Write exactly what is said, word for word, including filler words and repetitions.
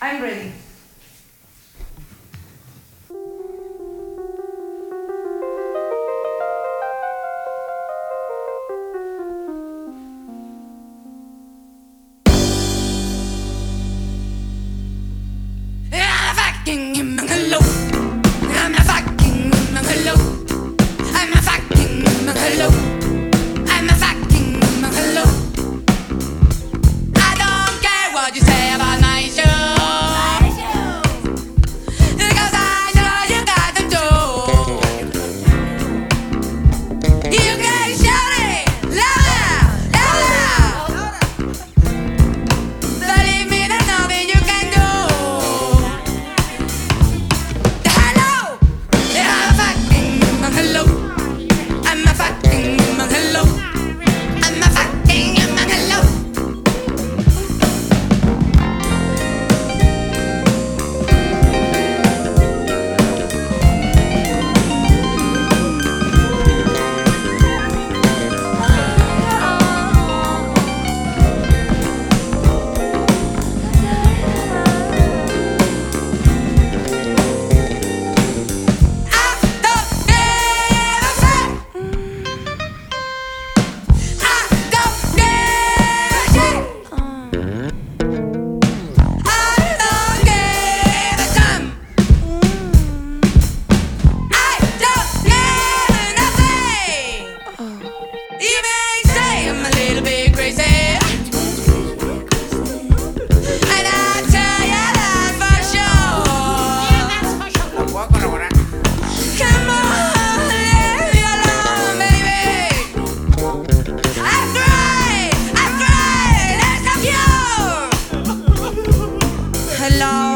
I'm ready. I'm a fucking human, hello. I'm a fucking human, hello. I'm a fucking human, hello. I'm a fucking human, hello. I don't care what you say about my shoes, 'cause I know you got them too. You can shout it louder, louder. Believe me, there's nothing you can do. Hello, I'm a fucking human, hello. I'm a fucking human, hello. I'm a fucking human, hello. Hello.